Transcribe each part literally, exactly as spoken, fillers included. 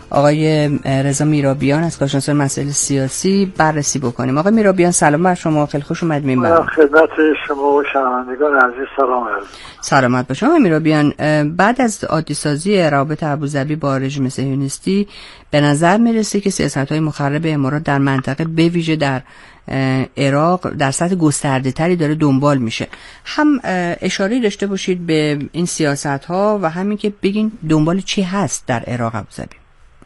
آقای رضا میرابیان از کارشناس مسائل سیاسی بررسی بکنیم. آقای میرابیان سلام بر شما، خیلی خوش اومدید. من خدمت شما و شنوندگان عزیز سلام عرض. سلامت باشید. آقای میرابیان، بعد از عادی سازی روابط ابوظبی با رژیم صهیونیستی به نظر میرسه که سیاست‌های مخرب امارات در منطقه به ویژه در عراق در سطح گسترده‌تری داره دنبال میشه. هم اشاره داشته باشید به این سیاست‌ها و همین که بگین دنبال چی هست در عراق ابوظبی.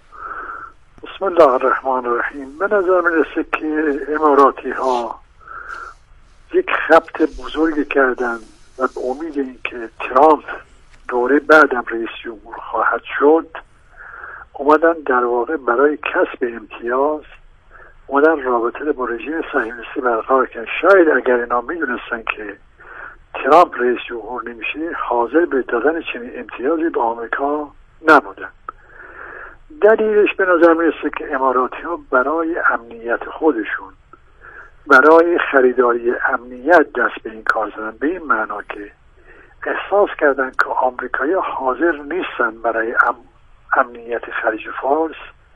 بسم الله الرحمن الرحیم. به نظر میرسه که اماراتی ها یک خبط بزرگی کردن و به امید اینکه ترامپ دوره بعدم رئیس جمهور خواهد شد اومدن در واقع برای کسب امتیاز اومدن رابطه با رژیم صهیونیستی برقرار کردن. شاید اگر اینا میدونستن که ترامپ رئیس جمهور نمیشه حاضر به دادن چنین امتیازی به آمریکا نبودن. دلیلش به نظر میرسه که اماراتی ها برای امنیت خودشون، برای خریداری امنیت دست به این کار زدن، به این معنا که احساس کردن که آمریکایی حاضر نیستن برای ام... امنیت خلیج فارس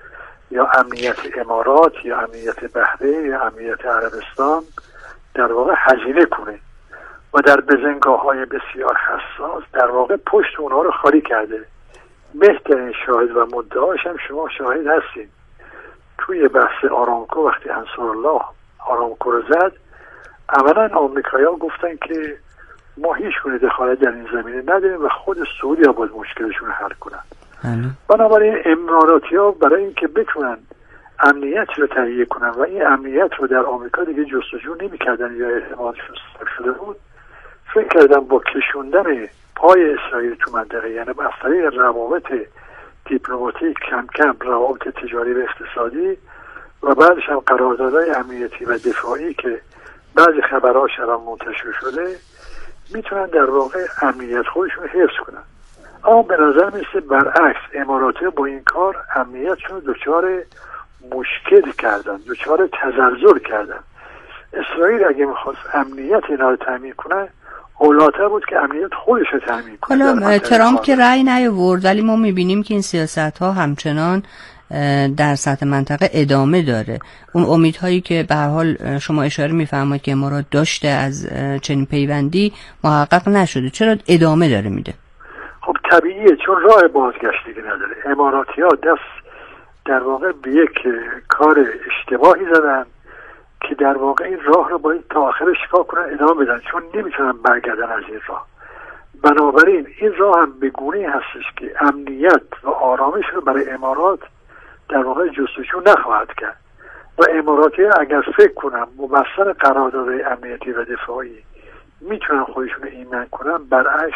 یا امنیت امارات یا امنیت بحرین یا امنیت عربستان در واقع هزینه کنه و در بزنگاه های بسیار حساس در واقع پشت اونها رو خالی کرده. بهترین شاهد و مدعاش هم شما شاهد هستید. توی بحث آرامکو وقتی انصارالله آرامکو رو زد، اولا آمریکایی‌ها گفتن که ما هیچ گونه دخالت در این زمینه نداریم و خود سعودی ها باید مشکلشون رو حل کنن. بنابراین اماراتی‌ها برای اینکه بتونن امنیت رو تهیه کنن و این امنیت رو در آمریکا دیگه جستجو نمی‌کردن یا اعتمادشون صفر شده بود، فکر کردن با کشوندن پای اسرائیل تو منطقه، یعنی از طریق روابط دیپلماتیک کم کم روابط تجاری و اقتصادی و بعدش هم قراردادهای امنیتی و دفاعی که بعضی خبرهاش الان منتشر شده میتونن در واقع امنیت خودشون حفظ کنن. اما به نظر میسه برعکس اماراتی با این کار امنیتشون دچار مشکل کردن، دچار تزلزل کردن. اسرائیل اگه میخواست امنیت اینا رو تامین کنه اولاتر بود که امنیت خودش رو تامین کنه. حالا ترامپ که رأی نیاورد ولی ما میبینیم که این سیاست ها همچنان در سطح منطقه ادامه داره. اون امیدهایی که به هر حال شما اشاره میفرمایید که امارات داشته از چنین پیوندی محقق نشده، چرا ادامه داره میده؟ خب طبیعیه، چون راه بازگشتی نداره. اماراتی ها دست در واقع به یک کار اشتباهی زدن که در واقع این راه رو باید تا آخرش چیکار کنن، ادامه بدن، چون نمیتونن برگردن از این راه. بنابراین این راه هم به گونه‌ای هستش که امنیت و آرامش رو برای امارات در واقع جستجو نخواهد کرد و اماراتی اگر فکر کنن مبصر قراردادهای امنیتی و دفاعی میتونن خودشون ایمن کنن، برعکس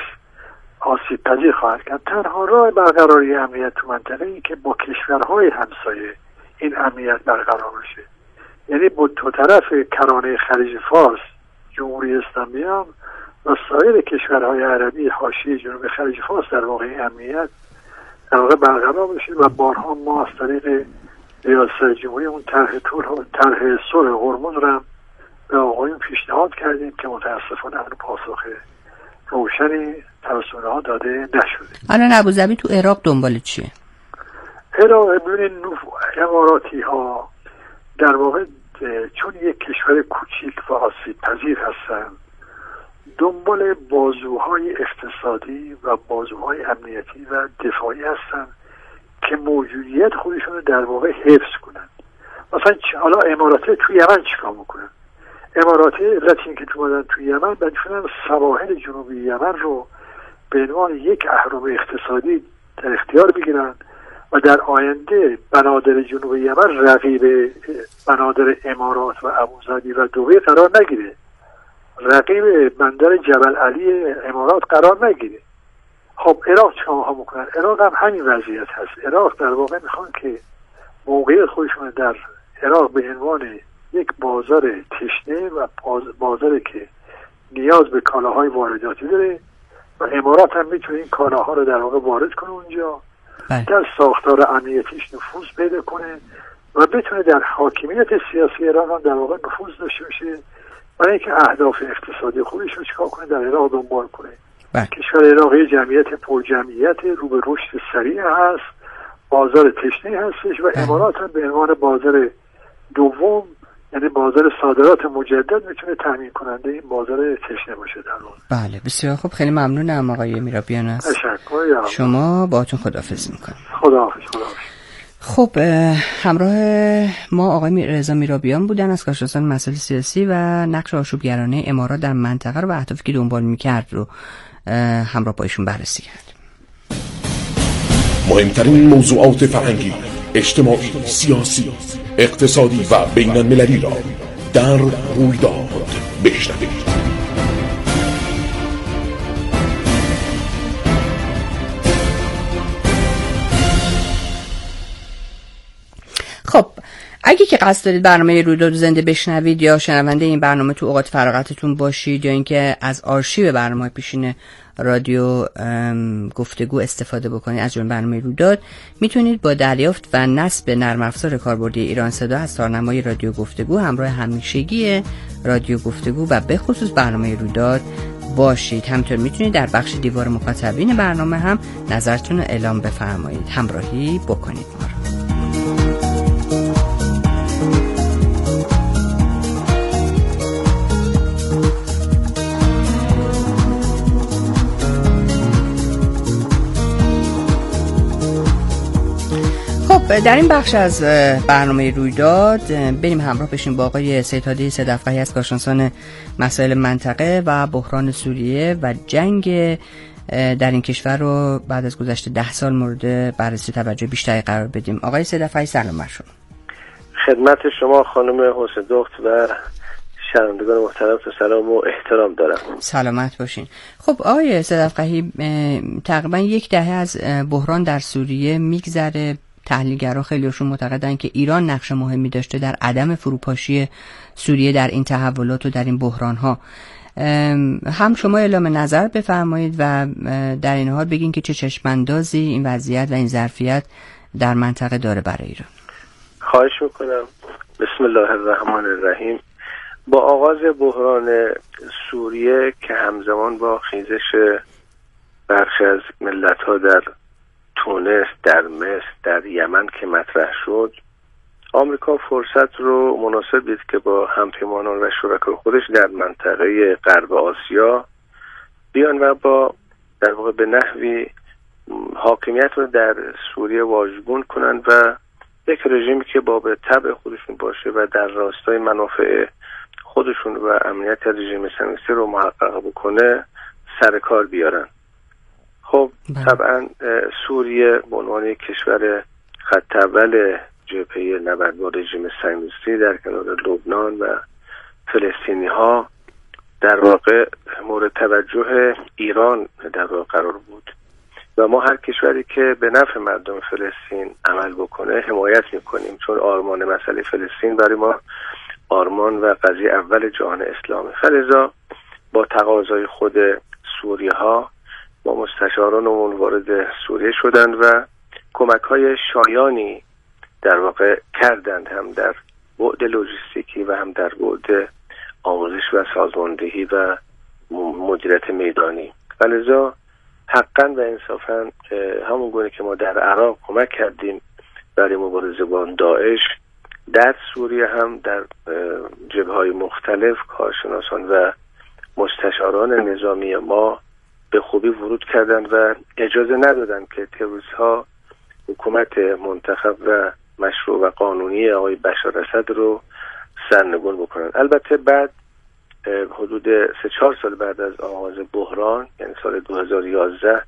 آسیب پذیر خواهد کرد. تنها راه برقراری امنیت تو منطقه این که با کشورهای همسایه این امنیت برقرار بشه، یعنی با دو طرف کرانه خلیج فارس، جمهوری اسلامی هم و سایر کشورهای عربی حاشیه جنوب خلیج فارس در واقع امنیت در واقع برقرار بشه. و بارها ما از طریق ریاست جمهوری اون طرح طرح صلح هرمز رو به آقایون پیشنهاد کردیم که متاسفانه هنوز پاسخ روشنی توسط اونها داده نشده. الان ابوظبی تو عراق دنبال چیه؟ عراق ببینید اماراتی ها در واقع چون یک کشور کوچیک و آسیب پذیر هستن دنبال بازوهای اقتصادی و بازوهای امنیتی و دفاعی هستن که موجودیت خودشون رو در واقع حفظ کنن. مثلا حالا اماراتی توی یمن چیکار میکنن؟ اماراتی علت این که تو اومدن توی یمن بتونن سواحل جنوبی یمن رو به عنوان یک اهرم اقتصادی در اختیار بگیرن و در آینده بنادر جنوب یمن رقیب بنادر امارات و ابوظبی و دبی قرار نگیره، رقیب بندر جبل علی امارات قرار نگیره. خب عراق چه میکنن؟ عراق هم همین وضعیت هست. عراق در واقع میخوان که موقعیت خودشون در عراق به عنوان یک بازار تشنه و بازاری که نیاز به کالاهای وارداتی داره و امارات هم میتونه این کالاها رو در واقع وارد کنه اونجا، در ساختار امنیتیش نفوذ پیدا کنه و بتونه در حاکمیت سیاسی عراق هم در واقع نفوذ داشته باشه برای اینکه اهداف اقتصادی خودش رو چیکار کنه در عراق دنبال کنه. کشور عراق یه جمعیت پرجمعیت رو به رشد سریع هست بازار تشنه هستش و امارات هم به عنوان بازار دوم، یعنی بازار صادرات مجدد، میتونه تامین کننده این بازار تشنه باشه در اون. بله بسیار خوب، خیلی ممنونم آقای میرابیان است. تشکر. شما باهاتون خداحافظی میکنم. خداحافظ. خداحافظ. خب همراه ما آقای رضا میرابیان بودن از کارشناسان مسائل سیاسی و نقش آشوبگرانه امارات در منطقه رو و اهدافی که دنبال میکرد رو همراه با ایشون بررسی کرد. مهمترین موضوعات فرهنگی، اجتماعی، سیاسی، اقتصادی و بین المللی را در رویداد بشنوید. خب اگه که قصد دارید برنامه رویداد زنده بشنوید یا شنونده این برنامه تو اوقات فراغتتون باشید یا اینکه از آرشیو برنامه پیشین رادیو گفتگو استفاده بکنید از جمله برنامه رویداد، میتونید با دریافت و نصب نرم افزار کاربردی ایران صدا از تارنمای رادیو گفتگو همراه همیشگی رادیو گفتگو و به خصوص برنامه رویداد باشید. همینطور میتونید در بخش دیوار مخاطبین برنامه هم نظرتون رو اعلام بفرمایید. همراهی بکنید ما رو. در این بخش از برنامه رویداد بریم همراه بشیم با آقای سید هادی صدفقهی از کارشناسان مسائل منطقه و بحران سوریه و جنگ در این کشور رو بعد از گذشت ده سال مورد بررسی توجه بیشتری قرار بدیم. آقای صدفقهی سلام بر شما. خدمت شما خانم حسن دخت و شنوندگان محترم سلام و احترام دارم. سلامت باشین. خب آقای صدفقهی تقریبا یک دهه از بحران در سوریه میگذره. تحلیلگرا خیلیشون معتقدن که ایران نقش مهمی داشته در عدم فروپاشی سوریه در این تحولات و در این بحران‌ها. هم شما اعلام نظر بفرمایید و در این حال بگین که چه چشم‌اندازی این وضعیت و این ظرفیت در منطقه داره برای ایران. خواهش میکنم. بسم الله الرحمن الرحیم. با آغاز بحران سوریه که همزمان با خیزش برخی از ملت‌ها در تونس، در مصر، در یمن که مطرح شد، آمریکا فرصت رو مناسب دید که با همپیمانان و شرکای خودش در منطقه غرب آسیا بیان و با در واقع به نحوی حاکمیت رو در سوریه واژگون کنند و یک رژیمی که با به طبع خودشون باشه و در راستای منافع خودشون و امنیت رژیم صهیونیستی رو محقق بکنه سر کار بیارن. خب طبعا سوریه به عنوان یک کشور خط اول جبهه نبرد با رژیم صهیونیستی در کنار لبنان و فلسطینی ها در واقع مورد توجه ایران در واقع قرار بود و ما هر کشوری که به نفع مردم فلسطین عمل بکنه حمایت میکنیم، چون آرمان مسئله فلسطین برای ما آرمان و قضیه اول جهان اسلامی. فلذا با تقاضای خود سوریه ها با مستشارانمون وارد سوریه شدند و کمک های شایانی در واقع کردند، هم در بعد لوجستیکی و هم در بعد آموزش و سازماندهی و مدیریت میدانی. ولذا حقا و انصافا همون گونه که ما در عراق کمک کردیم برای مبارزه با داعش، در سوریه هم در جبهه‌های مختلف کارشناسان و مستشاران نظامی ما به خوبی ورود کردند و اجازه ندادند که تروریست ها حکومت منتخب و مشروع و قانونی آقای بشار اسد رو سرنگون بکنند. البته بعد حدود سه چهار سال بعد از آغاز بحران، یعنی سال دو هزار و یازده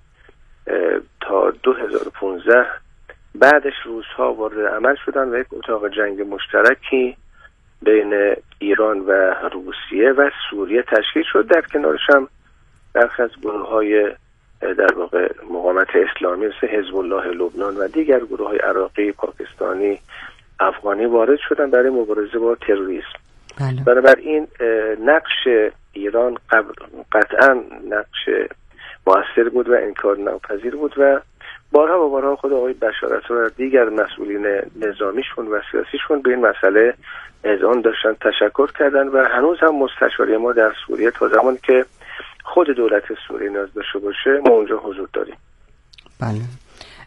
تا دو هزار و پانزده، بعدش روس‌ها وارد عمل شدند و یک اتاق جنگ مشترکی بین ایران و روسیه و سوریه تشکیل شد. در کنارش هم برخی از گروه‌های در واقع مقاومت اسلامی مثل حزب الله لبنان و دیگر گروه‌های عراقی، پاکستانی، افغانی وارد شدن برای مبارزه با تروریسم. بله. بنابراین نقش ایران قطعا نقش مؤثر بود و انکار ناپذیر بود و بارها و بارها خود آقای بشار اسد و دیگر مسئولین نظامیشون و سیاسیشون به این مسئله اذعان داشتن، تشکر کردن و هنوز هم مستشاری ما در سوریه تا زمانی که خود دولت سوریه نیاز داشته باشه ما اونجا حضور داریم. بله.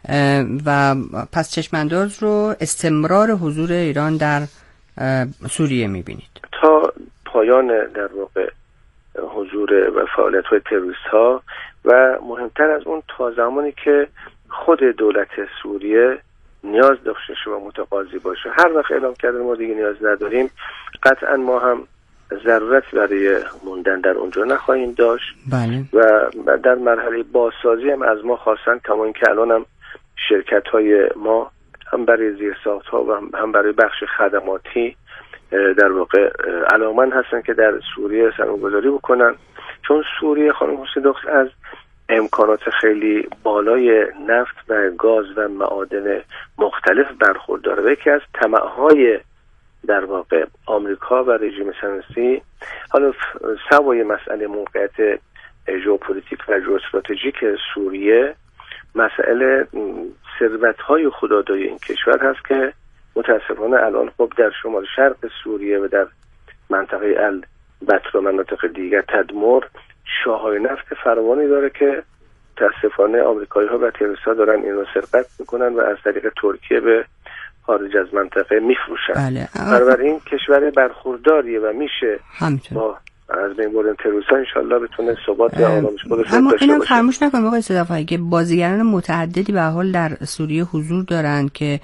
و پس چشمانداز رو استمرار حضور ایران در سوریه میبینید تا پایان در واقع حضور و فعالیت‌های تروریست‌ها و مهمتر از اون تا زمانی که خود دولت سوریه نیاز داشته باشه و متقاضی باشه. هر وقت اعلام کردن ما دیگه نیاز نداریم، قطعا ما هم ضرورت برای موندن در اونجا نخواهیم داشت. بله. و در مرحله بازسازی هم از ما خواستن، کما اینکه الان هم شرکت‌های ما هم برای زیرساخت‌ها و هم برای بخش خدماتی در واقع علاقه‌مند هستن که در سوریه سرمایه‌گذاری بکنن، چون سوریه خانم حسین دخت از امکانات خیلی بالای نفت و گاز و معادن مختلف برخورداره و یکی از طمع‌های در واقع آمریکا و رژیم صهیونیستی، حالا سوای مسئله موقعیت ژئوپلیتیک و ژئواستراتژیک سوریه، مسئله ثروت‌های خودآگاه این کشور هست که متاسفانه الان خب در شمال شرق سوریه و در منطقه البتر و مناطق دیگر تدمر شاههای نفت فراوانی داره که متاسفانه آمریکایی‌ها و تروریست‌ها دارن این رو سرقت میکنن و از طریق ترکیه به خارج از منطقه میفروشن. بله. بنابراین کشور برخورداریه و میشه همینطور با از بین بردن تروریست‌ها انشالله بتونه ثبات و آرامش خودش رو اما داشته اینم باشه. فراموش نکنیم آقای صدفایی که بازیگران متعددی به حال در سوریه حضور دارند که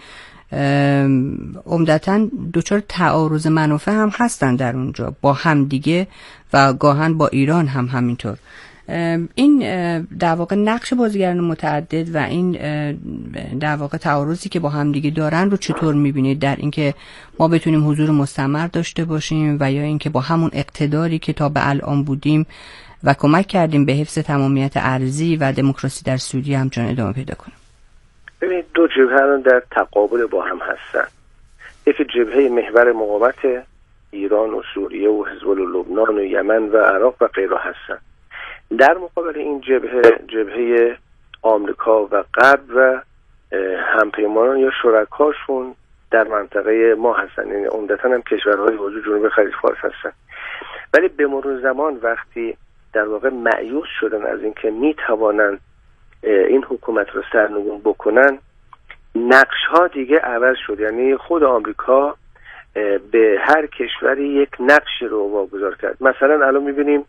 عمدتاً دچار تعارض منافع هم هستن در اونجا با همدیگه و گاهن با ایران هم همینطور. این در واقع نقش بازیگران متعدد و این در واقع تعارضی که با همدیگه دارن رو چطور میبینید در اینکه ما بتونیم حضور مستمر داشته باشیم و یا اینکه با همون اقتداری که تا به الان بودیم و کمک کردیم به حفظ تمامیت ارضی و دموکراسی در سوریه همچنان ادامه پیدا کنیم؟ ببینید دو جبهه در تقابل با هم هستن. یکی جبهه محور مقاومت ایران و سوریه و حزب الله لبنان و یمن و عراق و غیره هستن. در مقابل این جبهه جبهه آمریکا و غرب و همپیمانان یا شرکاشون در منطقه ما هستن، یعنی عمدتاً هم کشورهای حوزه جنوب خلیج فارس هستن. ولی به مرور زمان وقتی در واقع مایوس شدن از اینکه میتوانند این حکومت رو سرنگون بکنن، نقش ها دیگه عوض شد. یعنی خود آمریکا به هر کشوری یک نقش رو واگذار کرد. مثلا الان میبینیم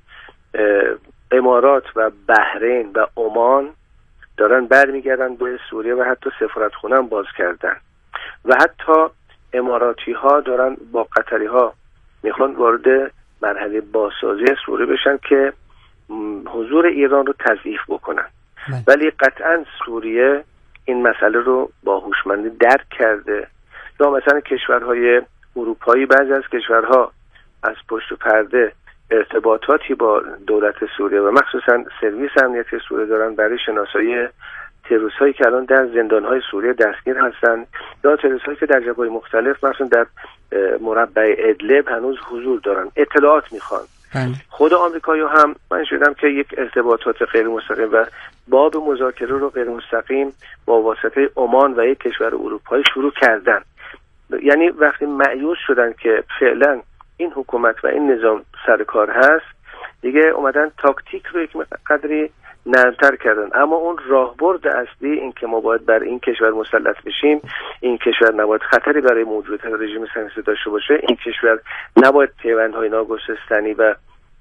امارات و بحرین و عمان دارن برمیگردن به سوریه و حتی سفارتخونه هم باز کردن و حتی اماراتی ها دارن با قطری ها میخوان وارد مرحله بازسازی سوریه بشن که حضور ایران رو تضعیف بکنن. ولی قطعا سوریه این مسئله رو با هوشمندی درک کرده. یا مثلا کشورهای اروپایی، بعضی از کشورها از پشت پرده ارتباطاتی با دولت سوریه و مخصوصا سرویس امنیتی سوریه دارن برای شناسایی تروریست‌هایی که الان در زندان‌های سوریه دستگیر هستن یا تروریست‌هایی که در جبهه‌های مختلف مثلا در مربع ادلب هنوز حضور دارن، اطلاعات میخوان. خود آمریکایی‌ها هم من شنیدم که یک ارتباطات غیر مستقیم و باب مذاکره رو غیر مستقیم با واسطه عمان و یک کشور اروپایی شروع کردن. یعنی وقتی مایوس شدن که فعلا این حکومت و این نظام سر کار هست، دیگه اومدن تاکتیک رو یک قدری نرمتر کردن. اما اون راهبرد اصلی این که ما باید بر این کشور مسلط بشیم، این کشور نباید خطری برای موجودیت رژیم صهیونیستی داشته باشه، این کشور نباید پیوندهای ناگسستنی و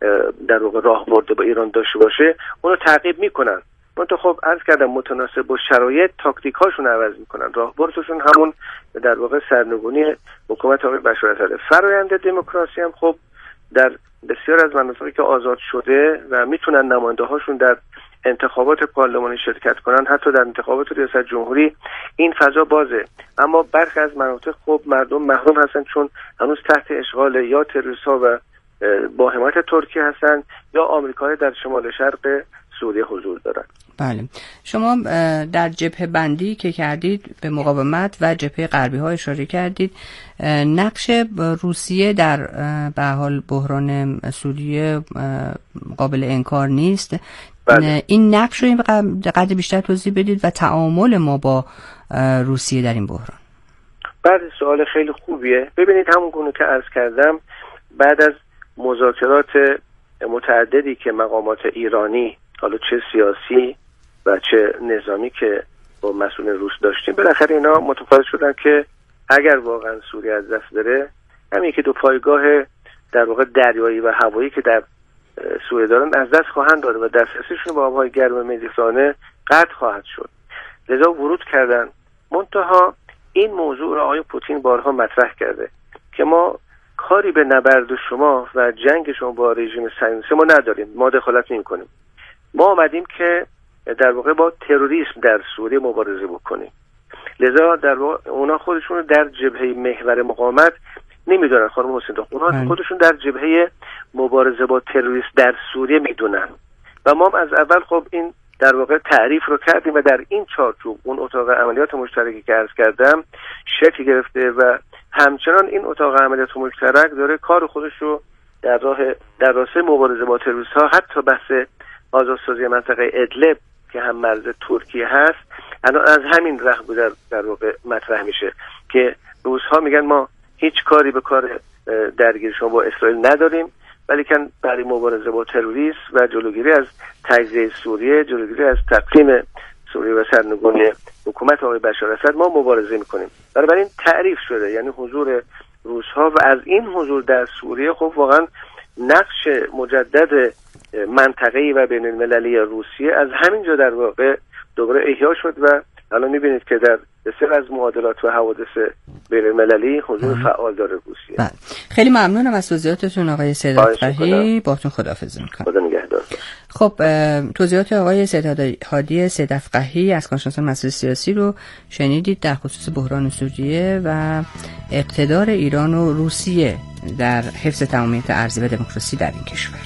در واقع راهبرد با ایران داشته باشه، اونو تعقیب میکنن. من تو خب عرض کردم متناسب با شرایط تاکتیک هاشون عوض میکنن. راهبردشون همون در واقع سرنگونی حکومت آقای بشار الاسد. فرآیند دموکراسی هم خب در بسیار از مناطقی که آزاد شده و میتونن نماینده هاشون در انتخابات پارلمانی شرکت کنن، حتی در انتخابات ریاست جمهوری این فضا بازه. اما برخی از مناطق خب مردم محروم هستن چون هنوز تحت اشغال یا تروریست‌ها و با حمایت ترکیه هستن یا آمریکایی در شمال شرق سوریه حضور دارن. بله، شما در جبهه بندی که کردید به مقاومت و جبهه غربی ها اشاره کردید. نقش روسیه در به حال بحران سوریه قابل انکار نیست. بله. این نقش رو این قدر بیشتر توضیح بدید و تعامل ما با روسیه در این بحران. بعد سوال خیلی خوبیه. ببینید همون گونه که عرض کردم، بعد از مذاکرات متعددی که مقامات ایرانی حالا چه سیاسی و چه نظامی که با مسئولین روس داشتیم، بالاخره اینا متفاوت شدن که اگر واقعا سوریه از دست بره، همین که دو پایگاه در واقع دریایی و هوایی که در سوریه دارن از دست خواهند داد و دسترسیشون به آبهای گرم مدیترانه قطع خواهد شد. لذا ورود کردن. منتها این موضوع را آقای پوتین بارها مطرح کرده که ما کاری به نبرد شما و جنگ شما با رژیم صهیونیستی ما نداریم، ما دخالت نمی‌کنیم. ما آمدیم که در واقع با تروریسم در سوریه مبارزه بکنیم. لذا در واقع اونا خودشون رو در جبهه محور مقاومت نمیدونن. خانم حسین دو اونا خودشون در جبهه مبارزه با تروریسم در سوریه میدونن و ما از اول خب این در واقع تعریف رو کردیم و در این چارچوب اون اتاق عملیات مشترکی که عرض کردم شکل گرفته و همچنان این اتاق عملیات مشترک داره کار خودش رو در راه در راستای مبارزه با تروریست ها، حتی بحث آزادسازی منطقه ادلب که هم مرز ترکیه هست الان از همین راه در, در واقع مطرح میشه که روس ها میگن ما هیچ کاری به کار درگیری شما با اسرائیل نداریم، ولی که برای مبارزه با تروریسم و جلوگیری از تجزیه سوریه، جلوگیری از تقسیم سوریه و سرنگونی حکومت آقای بشار اسد ما مبارزه میکنیم. بنابراین تعریف شده، یعنی حضور روس ها و از این حضور در سوریه خب واقعا نقش مجدد منطقه‌ای و بین المللی روسیه از همین جا در واقع دوباره احیا شد و الان میبینید که در بسیار از معادلات و حوادث بین المللی حضور فعال داره روسیه. بله. خیلی ممنونم از توضیحاتتون آقای سید افقهی. باهاتون خداحافظی می‌کنم. خدا نگهدار. خب توضیحات آقای سید هادی سید افقهی از کارشناسان مسائل سیاسی رو شنیدید در خصوص بحران سوریه و اقتدار ایران و روسیه در حفظ تمامیت ارضی و دموکراسی در این کشور.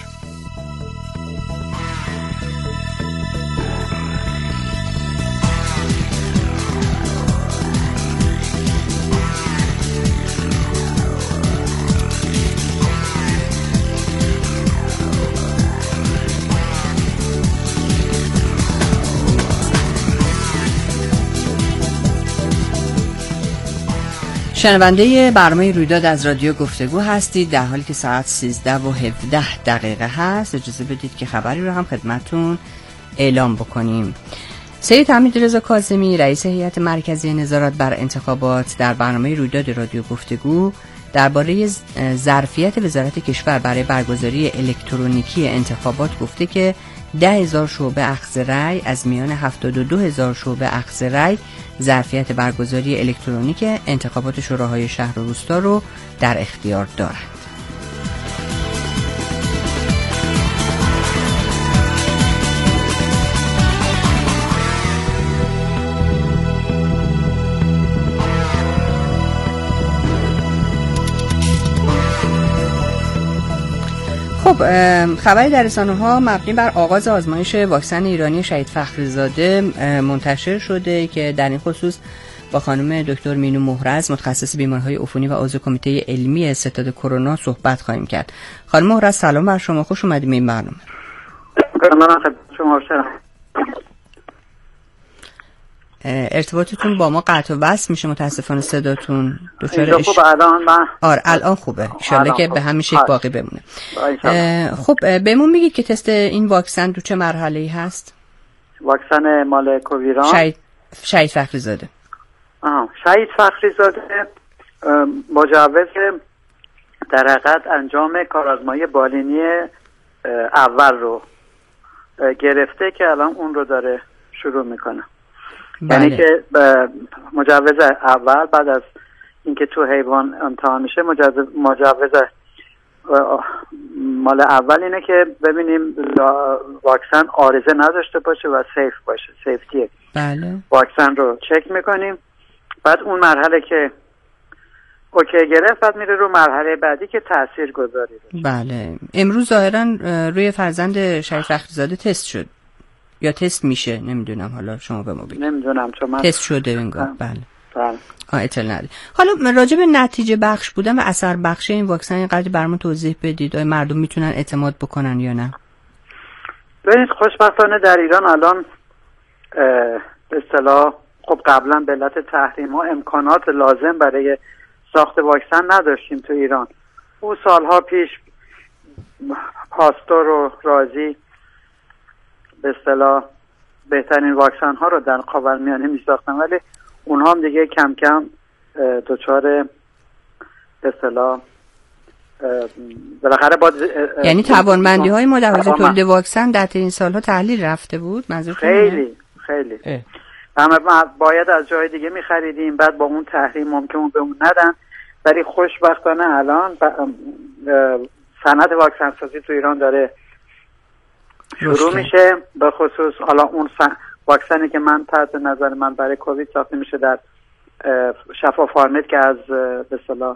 شنونده برنامه رویداد از رادیو گفتگو هستید، در حالی که ساعت سیزده و هفده دقیقه هست. اجازه بدید که خبری رو هم خدمتون اعلام بکنیم. سید حمیدرضا کاظمی رئیس هیئت مرکزی نظارت بر انتخابات در برنامه رویداد رادیو گفتگو درباره ظرفیت وزارت کشور برای برگزاری الکترونیکی انتخابات گفته که ده هزار شعبه اخذ رأی از میان هفتاد و دو هزار شعبه اخذ رأی ظرفیت برگزاری الکترونیک انتخابات شوراهای شهر و روستا رو در اختیار دارند. خب خبری در رسانه‌ها مبنی بر آغاز آزمایش واکسن ایرانی شهید فخریزاده منتشر شده که در این خصوص با خانم دکتر مینو مهرز متخصص بیماری‌های عفونی و عضو کمیته علمی ستاد کرونا صحبت خواهیم کرد. خانم مهرز سلام بر شما، خوش اومدید به این برنامه. ارتباطتون با ما قطع و وصل میشه متاسفانه، صداتون دچار اش... خوبه الان من آره الان خوبه ان شاء الله که به همین شکل باقی بمونه. خب بهمون میگید که تست این واکسن دو چه مرحله‌ای هست؟ واکسن مال کوویران شهید شهید فخریزاده. آها شهید فخریزاده مجوز در حقیقت انجام کارآزمایی بالینی اول رو گرفته که الان اون رو داره شروع میکنه. بله. یعنی که مجوز اول بعد از اینکه تو حیوان امتحان میشه مجوز مجوز مال اول اینه که ببینیم واکسن عارضه نداشته باشه و سیف باشه، سیفتیه. بله. واکسن رو چک میکنیم، بعد اون مرحله که اوکی گرفت بعد میره رو مرحله بعدی که تأثیر گذاری باشه. بله. امروز ظاهرا روی فرزند شهید فخریزاده تست شد یا تست میشه، نمیدونم، حالا شما به ما بگید. نمیدونم چون من تست شده انگار. بله بله آ اطلاع نداری. حالا راجع به نتیجه بخش بودن و اثر بخش این واکسن اینقدر برامون توضیح بدید. آیا مردم میتونن اعتماد بکنن یا نه؟ ببینید خوشبختانه در ایران الان به اصطلاح خب قبلا به علت تحریم ها امکانات لازم برای ساخت واکسن نداشتیم تو ایران. او سالها پیش پاستور و رازی به اصطلاح بهترین واکسن ها رو در خاورمیانه میساختن، ولی اونها هم دیگه کم کم دچار به اصطلاح بالاخره با یعنی توانمندی های ما در حوزه تولید واکسن در این سالها تحلیل رفته بود. منظورتون خیلی خیلی اما باید از جای دیگه میخریدیم، بعد با اون تحریم ممکن بهمون ندن، ولی خوشبختانه الان صنعت واکسن سازی تو ایران داره شروع میشه. به خصوص حالا اون واکسنی که من تحت نظر من برای کووید ساخته میشه در شفا فارمت که از به اصطلاح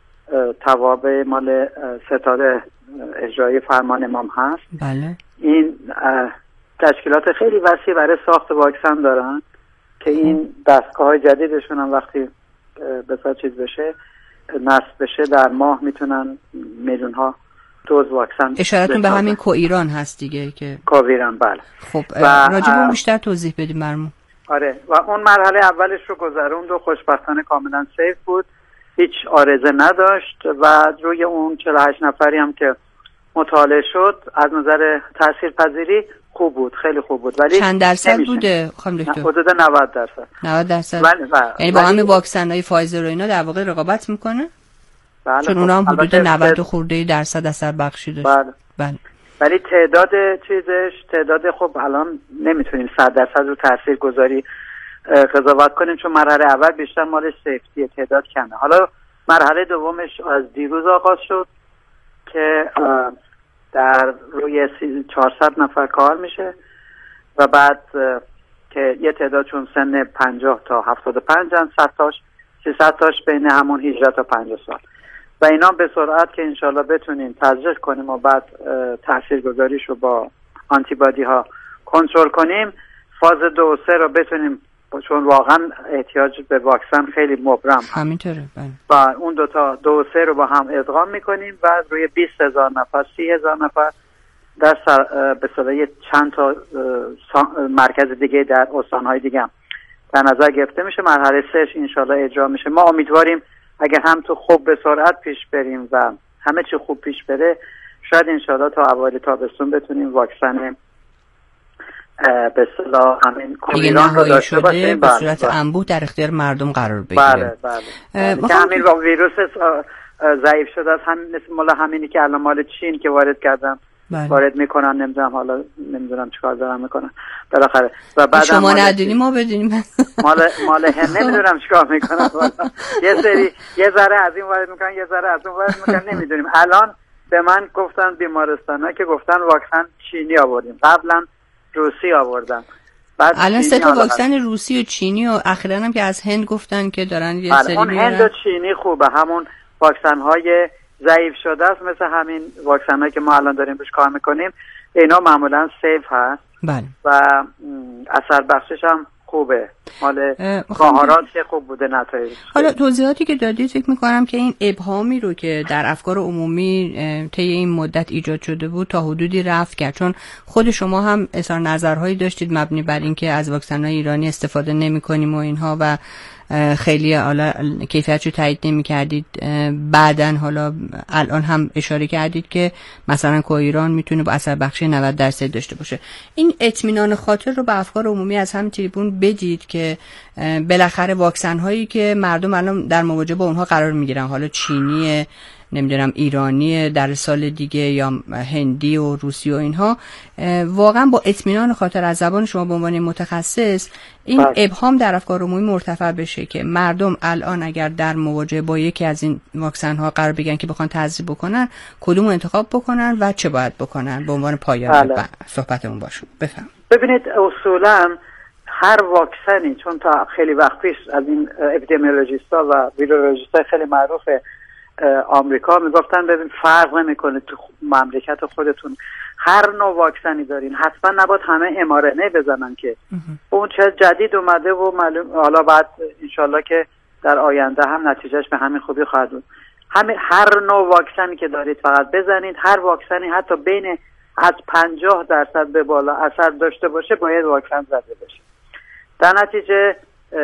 توابع مال ستاد اجرایی فرمان امام هست. بله. این تشکیلات خیلی وسیع برای ساخت واکسن دارن که این دستگاه جدیدشون هم وقتی به صورت چیز بشه نصب بشه در ماه میتونن میلیون ها دوز واکسن. اشارتون به همین کو ایران هست دیگه که کو ایران. بله. خب راجع به اون بیشتر توضیح بدیم برامون. آره و اون مرحله اولش رو گذروند و خوشبختانه کاملا سیف بود، هیچ عارضه نداشت و روی اون چهل و هشت نفری هم که مطالعه شد از نظر تاثیرپذیری خوب بود، خیلی خوب بود. ولی چند درصد بوده خانم دکتر؟ حدود نود درصد. نود درصد. ولی یعنی با همین واکسن‌های فایزر و اینا در واقع رقابت میکنه؟ بله. چون اونا هم حدود نود خورده درصد اثر بخشی داشت. بله. بله. ولی تعداد چیزش تعداد خب الان نمیتونیم صد درصد رو تاثیرگذاری قضاوت کنیم، چون مرحله اول بیشتر مال سیفتی تعداد کمه. حالا مرحله دومش از دیروز آغاز شد که در روی چهارصد نفر کار میشه و بعد که یه تعداد چون سن پنجاه تا هفتاد و پنج ان صد تاش سیصد تاش بین همون هجده تا پنجاه سال و اینا به سرعت که انشالله بتونیم تزریق کنیم و بعد تاثیرگذاریش رو با آنتیبادی ها کنترل کنیم، فاز دو و سه رو بتونیم، چون واقعا احتیاج به واکسن خیلی مبرم همینطوره. بله. و اون دوتا دو و سه رو با هم ادغام میکنیم و روی بیست هزار نفر سی هزار نفر در به صورت چند تا مرکز دیگه در استانهای دیگه هم در نظر گرفته میشه. مرحله سهش انشالله اجرا میشه. ما امیدواریم اگر هم تو خوب به سرعت پیش بریم و همه چی خوب پیش بره، شاید انشالله تا اوایل تابستون بتونیم واکسن به اصطلاح همین کویران رو داشته باشیم به صورت انبوه در اختیار مردم قرار بگیره. بله بله. که همین ویروس ضعیف شده است، همین مثل مال همینی که الان مال چین که وارد کردن بله. وارد میکنن، نمیدونم حالا نمیدونم چیکار دارن میکنن بالاخره و بعد شما ندونی ما بدونیم مال مال هند نمیدونم چیکار میکنن یه سری یه ذره از این وارد میکنن یه ذره از اون وارد میکنن نمیدونیم. الان به من گفتن بیمارستانا که گفتن واکسن چینی آوردیم، قبلا روسی آوردن، بعد الان سه تا واکسن روسی و چینی و اخیراً هم که از هند گفتن که دارن یه سری میارن. هند و چینی خوبه، همون واکسن های ضعیف شده است، مثل همین واکسن هایی که ما الان داریم روش کار میکنیم، اینا معمولا سیف هست. بله. و اثر بخشش هم خوبه، مال ماهارات که خوب بوده نتایج. حالا توضیحاتی که دادید فکر میکنم که این ابهامی رو که در افکار عمومی طی این مدت ایجاد شده بود تا حدودی رفع کرد، چون خود شما هم اظهار نظرهایی داشتید مبنی بر اینکه از واکسن‌های ایرانی استفاده نمی‌کنیم و اینها و خیلی حالا کیفیتشو تایید نمی‌کردید. بعدن حالا الان هم اشاره کردید که مثلا کو ایران میتونه با اثر بخشی نود درصد داشته باشه. این اطمینان خاطر رو به افکار عمومی از همین تریبون بدید که بالاخره واکسن هایی که مردم الان در مواجهه با اونها قرار میگیرن، حالا چینی، نمیدونم ایرانی در سال دیگه یا هندی و روسی و اینها، واقعا با اطمینان خاطر از زبان شما به عنوان متخصص این بس. ابهام در افکار عمومی مرتفع بشه که مردم الان اگر در مواجهه با یکی از این واکسن ها قرار بگیرن که بخوان تزریق بکنن، کدوم انتخاب بکنن و چه باید بکنن به عنوان پایان بله. صحبتمون باشون. بفهم. ببینید اصولا هر واکسنی، چون تا خیلی وقت پیش از این اپیدمیولوژیستا و ویرولوژیستا خیلی معروفه آمریکا میگفتن ببین فرق نمیکنه تو مملکت خودتون هر نوع واکسنی دارین، حتما نباید همه ام آر ان ای بزنن که اون چه جدید اومده و معلوم، حالا بعد انشالله که در آینده هم نتیجهش به همین خوبی خواهد بود. همین هر نوع واکسنی که دارید فقط بزنید. هر واکسنی حتی بین از پنجاه درصد به بالا اثر داشته باشه باید واکسن زده بشه. در نتیجه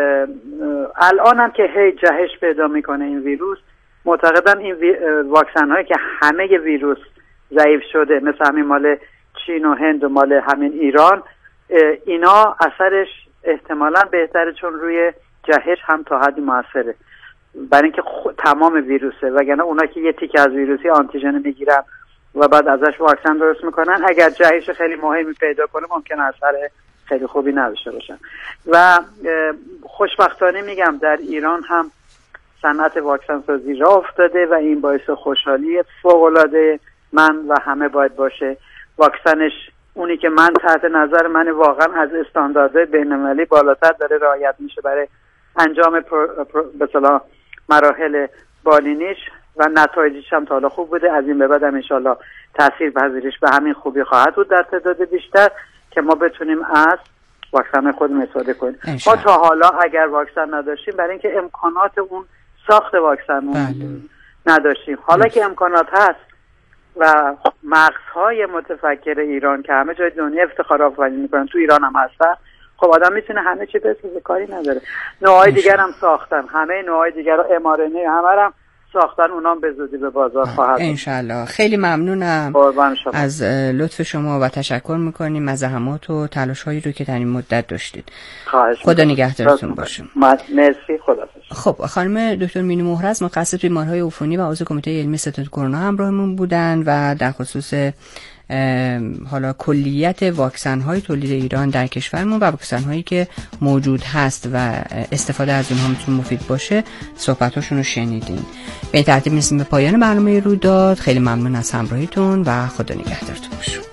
الان هم که هی جهش پیدا میکنه این ویروس، معتقدن این واکسن هایی که همه ویروس ضعیف شده مثل همین مال چین و هند و مال همین ایران، اینا اثرش احتمالاً بهتره، چون روی جهش هم تا حدی موثره، برای اینکه تمام ویروسه، وگرنه اونا که یه تیکه از ویروسی آنتیژن میگیرن و بعد ازش واکسن درست میکنن، اگر جهش خیلی مهمی پیدا کنه ممکنه اثر خیلی خوبی نداشته باشن. و خوشبختانه میگم در ایران هم صنعت واکسن سازی راه افتاده و این باعث خوشحالی فوق‌العاده من و همه باید باشه. واکسنش اونی که من تحت نظر من واقعا از استانداردهای بین‌المللی بالاتر داره رعایت میشه برای انجام به اصطلاح مراحل بالینیش و نتایجش هم تا حالا خوب بوده. از این به بعد هم انشالله تاثیر پذیریش به همین خوبی خواهد بود در تعداد بیشتر که ما بتونیم از واکسن خودمون استفاده کنیم. ما تا حالا اگر واکسن نداشتیم برای اینکه امکانات اون ساخت واکسن نداشتیم، حالا که امکانات هست و مغزهای متفکر ایران که همه جای دنیا افتخار آفرینی میکنن تو ایران هم هستن، خب آدم میتونه همه چی بسازه، کاری نداره. نوعای دیگر هم ساختن، همه نوعای دیگر رو ام آر ان ای همه هم ساختن، اونام به زودی به بازار خواهد انشالله. خیلی ممنونم از لطف شما و تشکر میکنیم از زحمات و تلاش هایی رو که در این مدت داشتید. خدا نگهدارتون باشه. مرسی. خدا. خب خانم دکتر مینو مهرز متخصص بیماریهای عفونی و عضو کمیته علمی ستاد کرونا همراهمون بودن و در خصوص حالا کلیت واکسن های تولید ایران در کشورمون و واکسن هایی که موجود هست و استفاده از اونها میتونه مفید باشه صحبتاشون رو شنیدین. به این ترتیب میرسیم به پایان برنامه رویداد. خیلی ممنون از همراهیتون و خدا نگهدارتون باشه.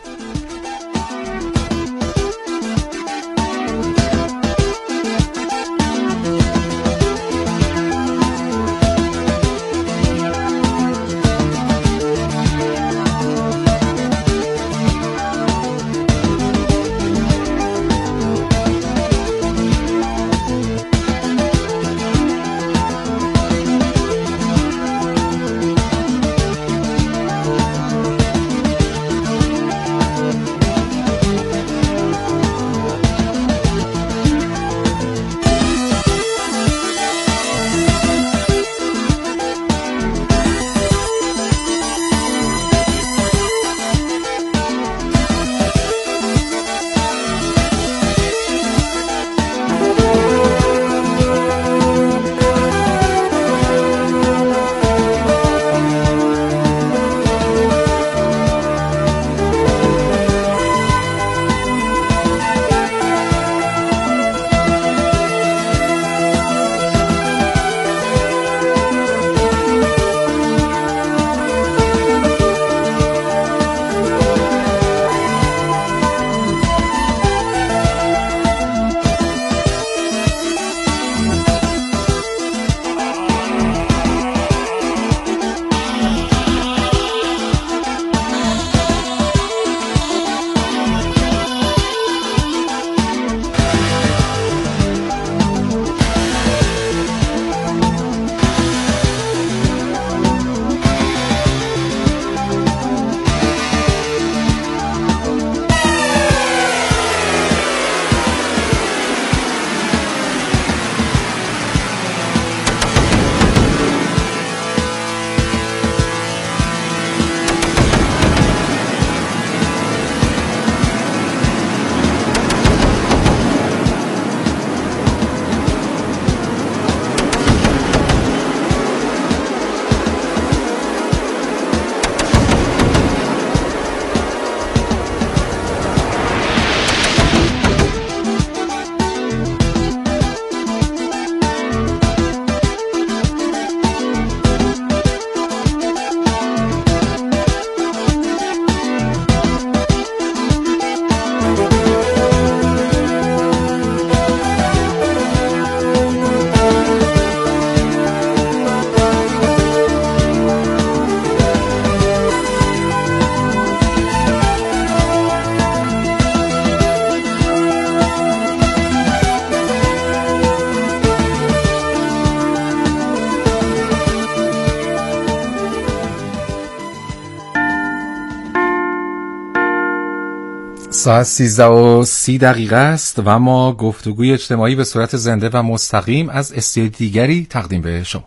ساعت سیزده و سی دقیقه است و ما گفتگوی اجتماعی به صورت زنده و مستقیم از استودیوی دیگری تقدیم به شما.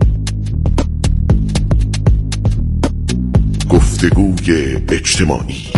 گفتگوی اجتماعی.